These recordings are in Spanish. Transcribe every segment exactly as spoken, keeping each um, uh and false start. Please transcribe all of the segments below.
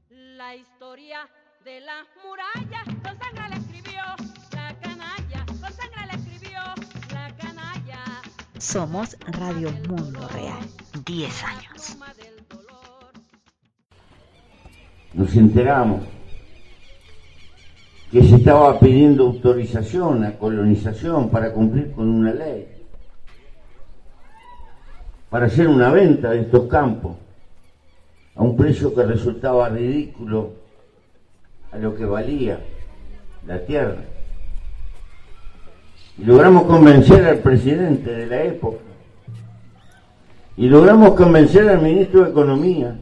La historia de la muralla con sangre la escribió la canalla, con sangre la escribió la canalla. Somos Radio Mundo Real, diez años. Nos enteramos que se estaba pidiendo autorización a colonización para cumplir con una ley, para hacer una venta de estos campos a un precio que resultaba ridículo a lo que valía la tierra. Y logramos convencer al presidente de la época, y logramos convencer al ministro de Economía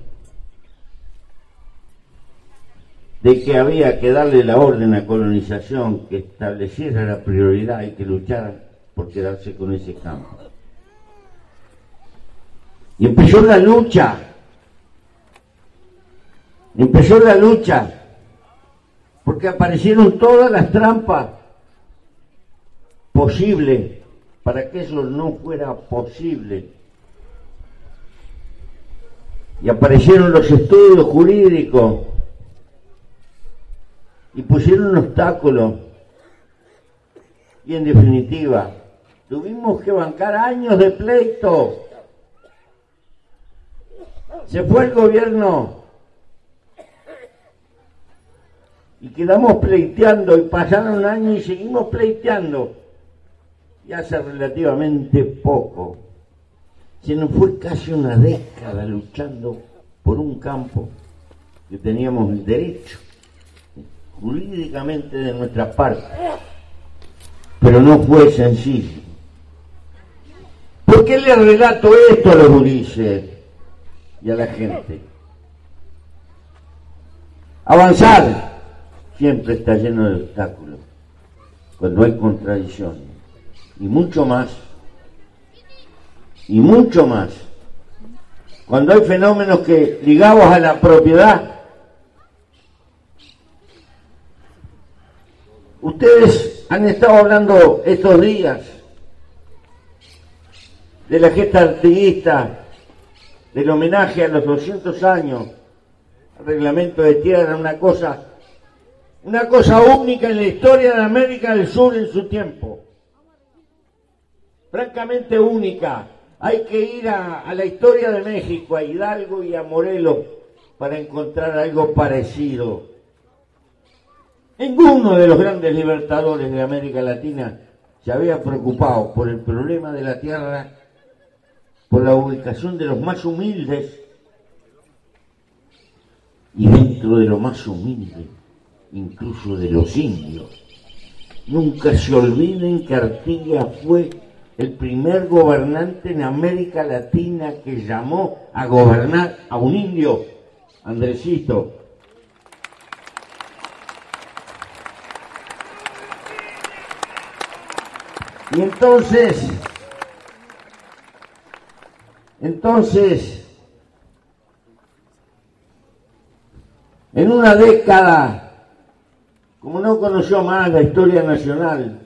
de que había que darle la orden a colonización, que estableciera la prioridad y que luchara por quedarse con ese campo. Y empezó la lucha, empezó la lucha, porque aparecieron todas las trampas posibles para que eso no fuera posible. Y aparecieron los estudios jurídicos y pusieron un obstáculo. Y en definitiva, tuvimos que bancar años de pleito. Se fue el gobierno y quedamos pleiteando, y pasaron años y seguimos pleiteando. Y hace relativamente poco, se nos fue casi una década luchando por un campo que teníamos el derecho jurídicamente de nuestra parte, pero no fue sencillo. ¿Por qué le relato esto a los gurises y a la gente? Avanzar siempre está lleno de obstáculos cuando hay contradicciones, y mucho más, y mucho más cuando hay fenómenos que, ligados a la propiedad. Ustedes han estado hablando estos días de la gesta artiguista, del homenaje a los doscientos años, al reglamento de tierra, una cosa, una cosa única en la historia de América del Sur en su tiempo. Francamente única. Hay que ir a, a la historia de México, a Hidalgo y a Morelos, para encontrar algo parecido. Ninguno de los grandes libertadores de América Latina se había preocupado por el problema de la tierra, por la ubicación de los más humildes, y dentro de lo más humilde, incluso de los indios. Nunca se olviden que Artigas fue el primer gobernante en América Latina que llamó a gobernar a un indio, Andresito. Y entonces, entonces, en una década, como no conoció más la historia nacional,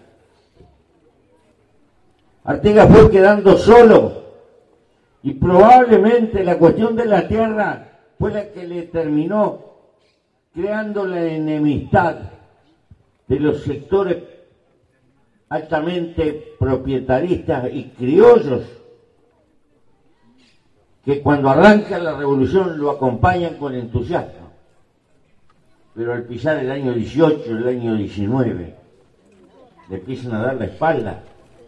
Artigas fue quedando solo, y probablemente la cuestión de la tierra fue la que le terminó creando la enemistad de los sectores altamente propietaristas y criollos, que cuando arranca la revolución lo acompañan con entusiasmo, pero al pisar el año dieciocho, el año diecinueve, le empiezan a dar la espalda.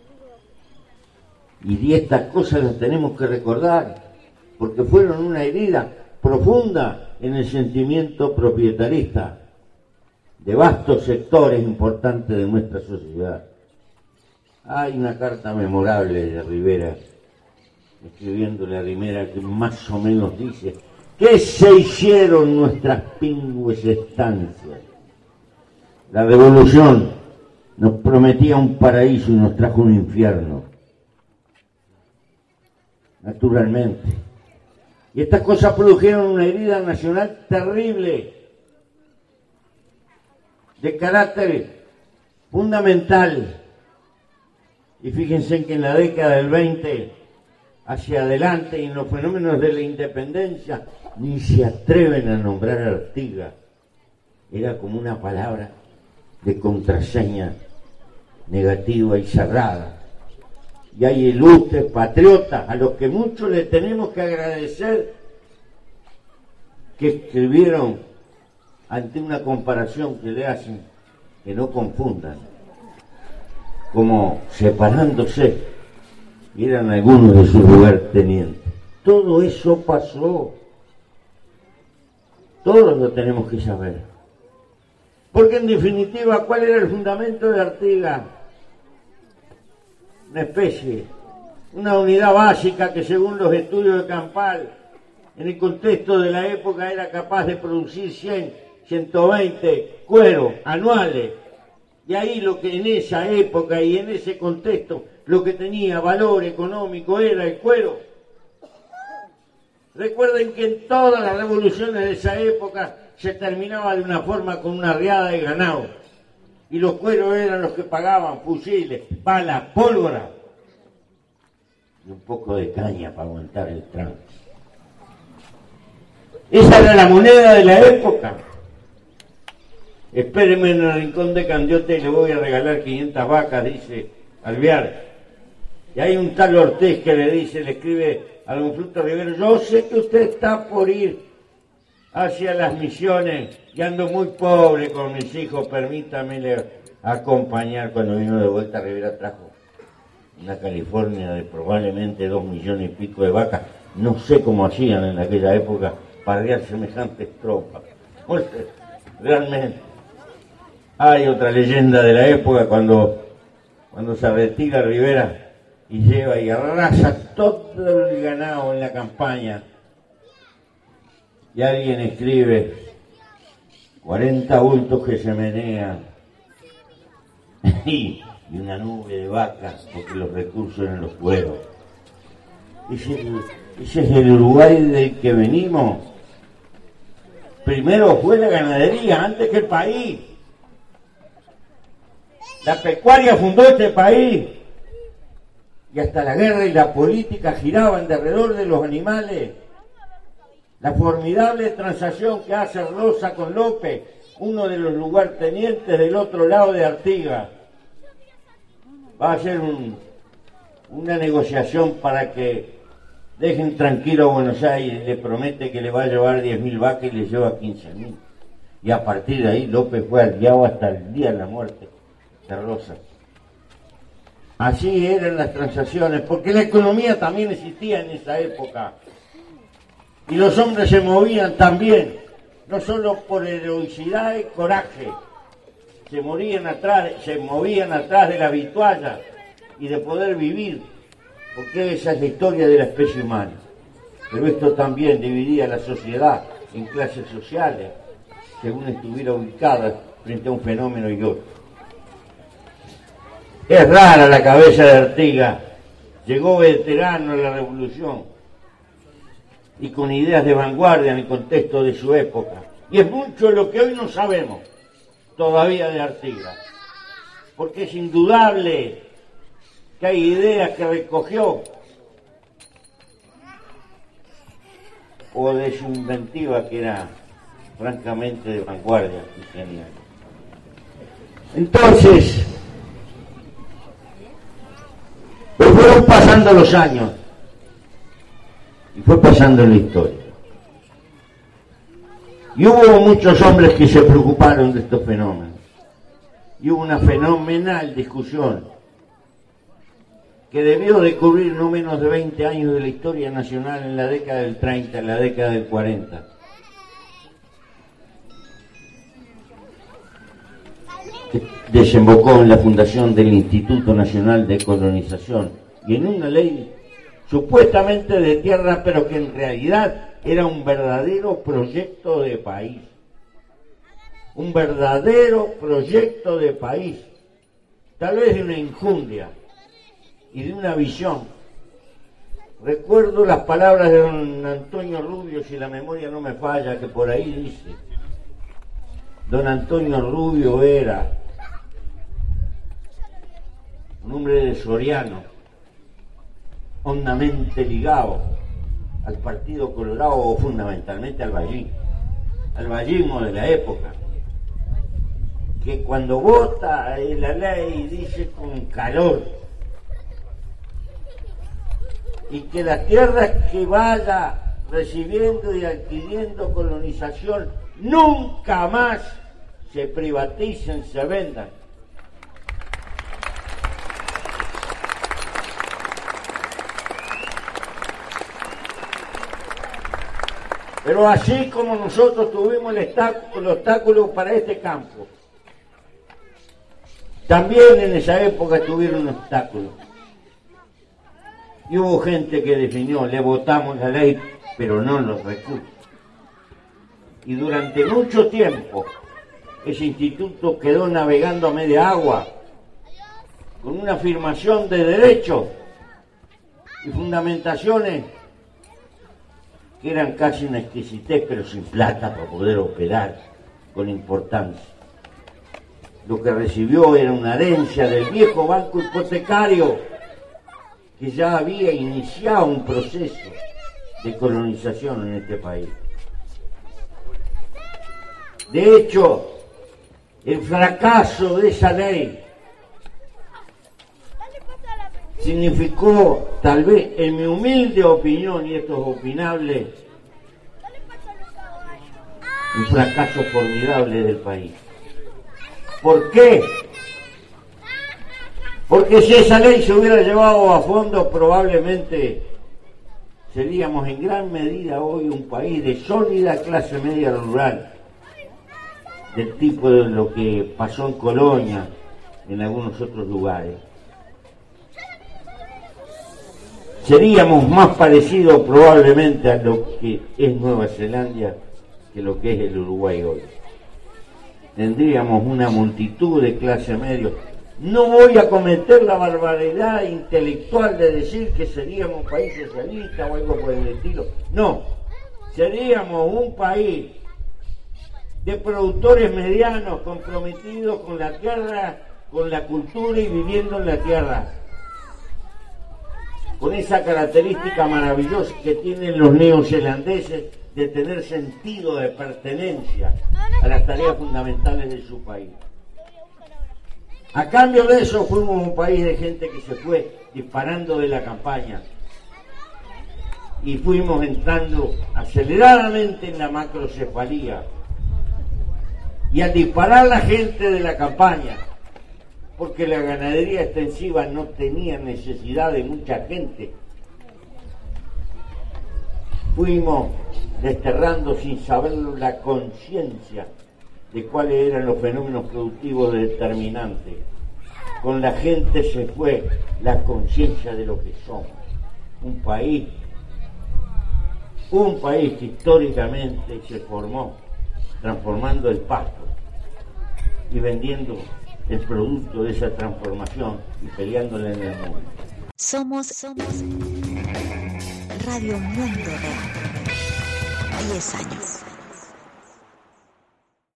Y estas cosas las tenemos que recordar, porque fueron una herida profunda en el sentimiento propietarista de vastos sectores importantes de nuestra sociedad. Hay una carta memorable de Rivera, escribiéndole a Rivera, que más o menos dice: ¿qué se hicieron nuestras pingües estancias? La revolución nos prometía un paraíso y nos trajo un infierno. Naturalmente. Y estas cosas produjeron una herida nacional terrible, de carácter fundamental. Y fíjense que en la década del veinte hacia adelante y en los fenómenos de la independencia ni se atreven a nombrar a Artigas. Era como una palabra de contraseña negativa y cerrada. Y hay ilustres patriotas a los que mucho le tenemos que agradecer que escribieron ante una comparación que le hacen, que no confundan, como separándose, y eran algunos de sus lugartenientes. Todo eso pasó. Todos lo tenemos que saber. Porque en definitiva, ¿cuál era el fundamento de Artigas? Una especie, una unidad básica que según los estudios de Campal, en el contexto de la época era capaz de producir cien, ciento veinte cueros anuales. Y ahí lo que en esa época y en ese contexto lo que tenía valor económico era el cuero. Recuerden que en todas las revoluciones de esa época se terminaba de una forma con una riada de ganado. Y los cueros eran los que pagaban fusiles, balas, pólvora y un poco de caña para aguantar el tranque. Esa era la moneda de la época. Espérenme en el rincón de Candiote y le voy a regalar quinientas vacas, dice Alvear. Y hay un tal Ortiz que le dice, le escribe a don Fruto Rivero, yo sé que usted está por ir hacia las misiones y ando muy pobre con mis hijos, permítame acompañar. Cuando vino de vuelta Rivera trajo una California de probablemente dos millones y pico de vacas. No sé cómo hacían en aquella época para guiar semejantes tropas. Pues, realmente hay otra leyenda de la época cuando, cuando se retira Rivera y lleva y arrasa todo el ganado en la campaña. Y alguien escribe cuarenta bultos que se menean y, y una nube de vacas porque los recursos eran los cueros. Ese, ese es el Uruguay del que venimos. Primero fue la ganadería antes que el país. La pecuaria fundó este país. Y hasta la guerra y la política giraban de alrededor de los animales. La formidable transacción que hace Rosa con López, uno de los lugartenientes del otro lado de Artigas, va a ser un, una negociación para que dejen tranquilo a Buenos Aires. Le promete que le va a llevar diez mil vacas y le lleva quince mil. Y a partir de ahí López fue aliado hasta el día de la muerte de Rosa. Así eran las transacciones, porque la economía también existía en esa época. Y los hombres se movían también, no solo por heroicidad y coraje, se morían atrás, se movían atrás de la vitualla y de poder vivir, porque esa es la historia de la especie humana. Pero esto también dividía la sociedad en clases sociales, según estuviera ubicada frente a un fenómeno y otro. Es rara la cabeza de Artigas, llegó veterano a la revolución y con ideas de vanguardia en el contexto de su época. Y es mucho lo que hoy no sabemos todavía de Artigas, porque es indudable que hay ideas que recogió o de su inventiva que era francamente de vanguardia y genial. Entonces, pues fueron pasando los años y fue pasando la historia. Y hubo muchos hombres que se preocuparon de estos fenómenos. Y hubo una fenomenal discusión que debió de cubrir no menos de veinte años de la historia nacional en la década del treinta, en la década del cuarenta. Desembocó en la fundación del Instituto Nacional de Colonización y en una ley supuestamente de tierra, pero que en realidad era un verdadero proyecto de país. Un verdadero proyecto de país, tal vez de una injundia y de una visión. Recuerdo las palabras de don Antonio Rubio, si la memoria no me falla, que por ahí dice: don Antonio Rubio era un hombre de Soriano, hondamente ligados al Partido Colorado o fundamentalmente al vallismo, al vallismo de la época, que cuando vota la ley dice con calor y que las tierras que vaya recibiendo y adquiriendo colonización nunca más se privaticen, se vendan. Pero así como nosotros tuvimos el obstáculo, el obstáculo para este campo, también en esa época tuvieron obstáculos. Y hubo gente que definió, le votamos la ley, pero no los recursos. Y durante mucho tiempo, ese instituto quedó navegando a media agua, con una afirmación de derechos y fundamentaciones que eran casi una exquisitez, pero sin plata para poder operar con importancia. Lo que recibió era una herencia del viejo banco hipotecario, que ya había iniciado un proceso de colonización en este país. De hecho, el fracaso de esa ley significó, tal vez en mi humilde opinión, y esto es opinable, un fracaso formidable del país. ¿Por qué? Porque si esa ley se hubiera llevado a fondo, probablemente seríamos en gran medida hoy un país de sólida clase media rural, del tipo de lo que pasó en Colonia, en algunos otros lugares. Seríamos más parecidos probablemente a lo que es Nueva Zelanda que lo que es el Uruguay hoy. Tendríamos una multitud de clase media. No voy a cometer la barbaridad intelectual de decir que seríamos un país socialista o algo por el estilo. No, seríamos un país de productores medianos comprometidos con la tierra, con la cultura y viviendo en la tierra, con esa característica maravillosa que tienen los neozelandeses de tener sentido de pertenencia a las tareas fundamentales de su país. A cambio de eso fuimos un país de gente que se fue disparando de la campaña y fuimos entrando aceleradamente en la macrocefalía. Y al disparar la gente de la campaña, porque la ganadería extensiva no tenía necesidad de mucha gente, fuimos desterrando sin saberlo la conciencia de cuáles eran los fenómenos productivos determinantes. Con la gente se fue la conciencia de lo que somos. Un país, un país que históricamente se formó transformando el pasto y vendiendo el producto de esa transformación y peleándola en el mundo. Somos, somos Radio Mundo Real. diez años.